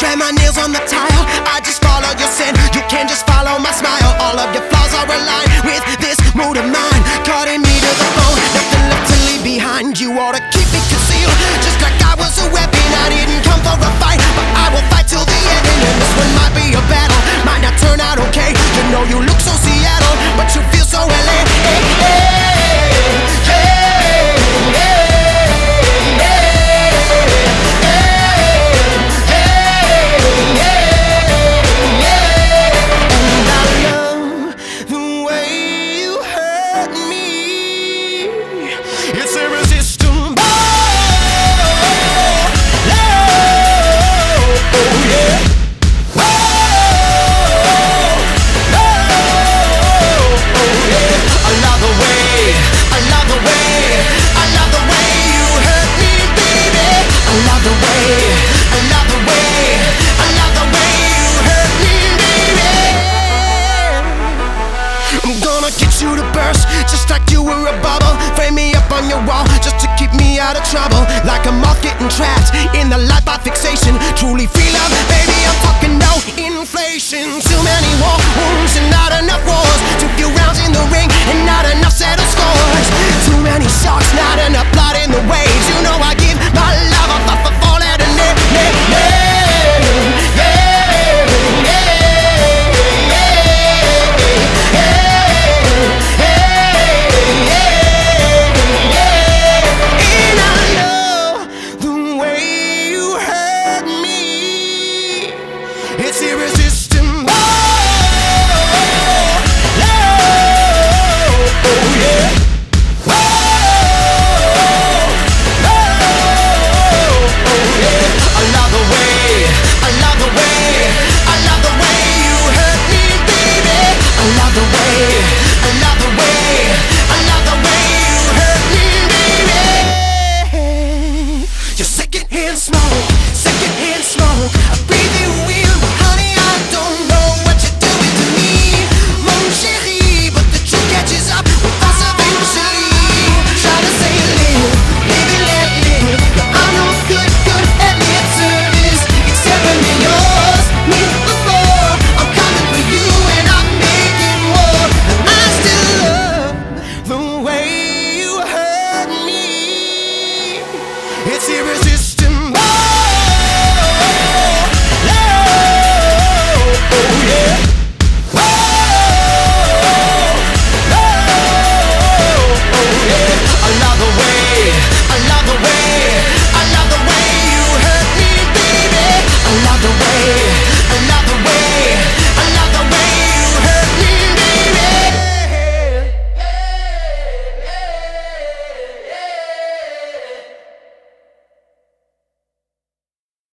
drag my nails on the tile. I just follow your sin, you can't just follow my smile. All of your flaws are aligned with this mood of mine, cutting me to the bone, nothing left to leave behind. You ought to keep it concealed, just like I was a weapon. I didn't come for a fight, but I will fight till the end. And this one might be a battle, might not turn out okay. You know you look so Seattle, but you feel so LA. Hey, hey, hey, hey. It's irresistible. Oh, yeah. Oh, yeah. I love the way, I love the way, I love the way you hurt me, baby. I love the way, I love the way, I love the way you hurt me, baby. I'm gonna get you to burst, just like you were a bubble. Frame me up on your wall, just to keep me out of trouble. Like a moth getting trapped in the light by fixation. Truly free love, baby, I'm talking no inflation. Too many